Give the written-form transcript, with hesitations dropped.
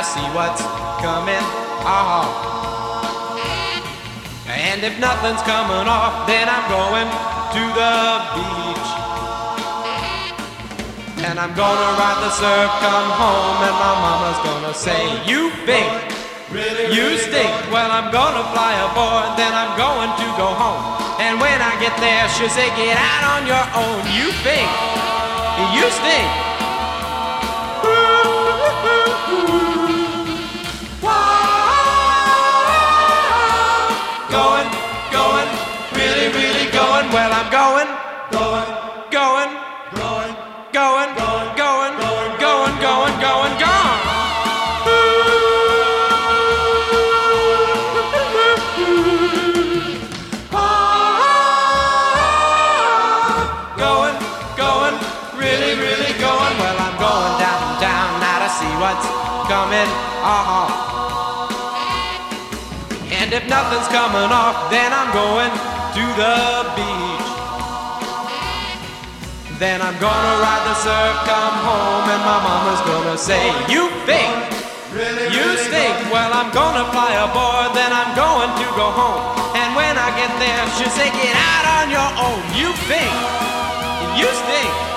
I see what's coming off. And if nothing's coming off, then I'm going to the beach. And I'm gonna ride the surf, come home, and my mama's gonna say, you think, you stink. Well, I'm gonna fly aboard, then I'm going to go home. And when I get there, she'll say, get out on your own. You think, you stink. Going, going, really, really going. Well, I'm going, going, going, going, going, going, going, going, going, going, gone. Going, going, really, really going. Well, I'm going down, down now to see what's coming off. And if nothing's coming off, then I'm going to the beach. Then I'm gonna ride the surf, come home, and my mama's gonna say, you think, you stink. Well, I'm gonna fly aboard, then I'm going to go home. And when I get there, she'll say, get out on your own. You think, you stink.